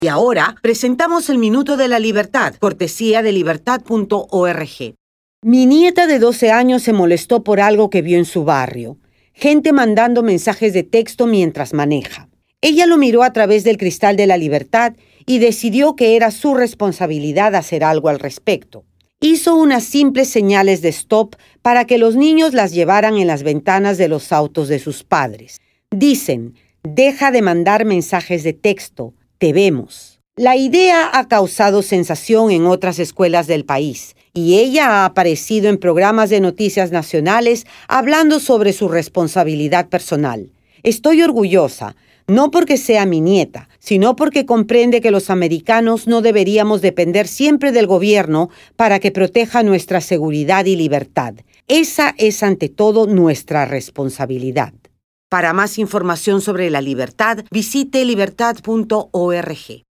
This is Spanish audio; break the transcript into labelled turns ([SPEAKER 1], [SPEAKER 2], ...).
[SPEAKER 1] Y ahora presentamos el Minuto de la Libertad, cortesía de libertad.org. Mi nieta de 12 años se molestó por algo que vio en su barrio. Gente mandando mensajes de texto mientras maneja. Ella lo miró a través del cristal de la libertad y decidió que era su responsabilidad hacer algo al respecto. Hizo unas simples señales de stop para que los niños las llevaran en las ventanas de los autos de sus padres. Dicen, deja de mandar mensajes de texto, te vemos. La idea ha causado sensación en otras escuelas del país y ella ha aparecido en programas de noticias nacionales hablando sobre su responsabilidad personal. Estoy orgullosa, no porque sea mi nieta, sino porque comprende que los americanos no deberíamos depender siempre del gobierno para que proteja nuestra seguridad y libertad. Esa es ante todo nuestra responsabilidad. Para más información sobre la libertad, visite libertad.org.